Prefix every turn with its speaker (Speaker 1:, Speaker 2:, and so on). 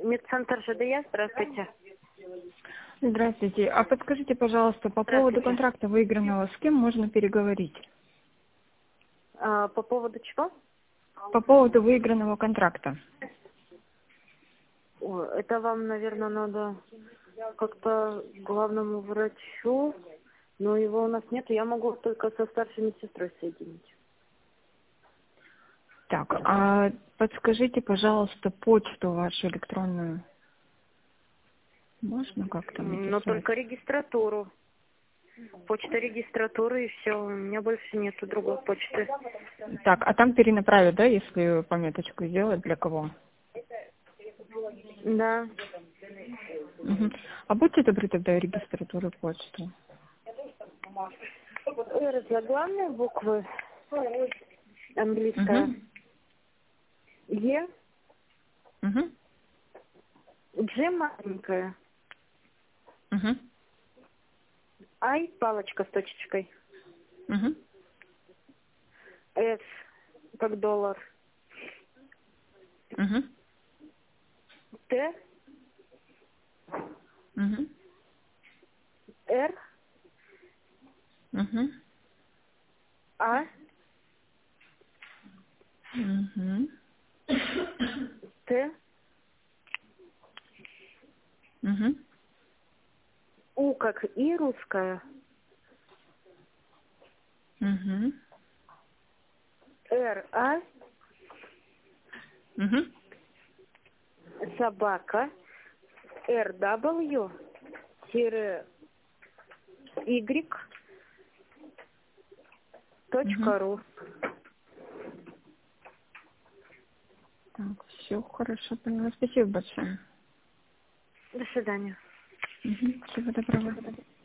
Speaker 1: Медцентр ЖДЯ, здравствуйте.
Speaker 2: Здравствуйте. А подскажите, пожалуйста, по поводу
Speaker 1: Здравствуйте.
Speaker 2: контракта выигранного, с кем можно переговорить?
Speaker 1: По поводу чего?
Speaker 2: По поводу выигранного контракта.
Speaker 1: Это вам, наверное, надо как-то главному врачу, но его у нас нет, я могу только со старшей медсестрой соединить.
Speaker 2: Так, а подскажите, пожалуйста, почту вашу электронную. Можно как-то
Speaker 1: Но
Speaker 2: написать?
Speaker 1: только регистратуру. Почта регистратуры и все. У меня больше нету другой почты.
Speaker 2: Так, а там перенаправят, да, если пометочку сделать, для кого?
Speaker 1: Да.
Speaker 2: Мгм. А будьте добры тогда регистратуру почту.
Speaker 1: Заглавные буквы. Английская.
Speaker 2: Угу.
Speaker 1: Е.
Speaker 2: Угу.
Speaker 1: Дж маленькая.
Speaker 2: Угу.
Speaker 1: Ай, палочка с точечкой.
Speaker 2: Угу.
Speaker 1: С, как доллар.
Speaker 2: Угу.
Speaker 1: Т,
Speaker 2: Угу.
Speaker 1: Р,
Speaker 2: Угу.
Speaker 1: А,
Speaker 2: Угу.
Speaker 1: Т,
Speaker 2: Угу.
Speaker 1: У, как И русская.
Speaker 2: Угу.
Speaker 1: Р, А,
Speaker 2: Угу.
Speaker 1: собака. Р, W, тире, Y,
Speaker 2: Угу.
Speaker 1: точка ру.
Speaker 2: Так, все хорошо, поняла. Спасибо большое.
Speaker 1: До свидания.
Speaker 2: Угу. Всего доброго.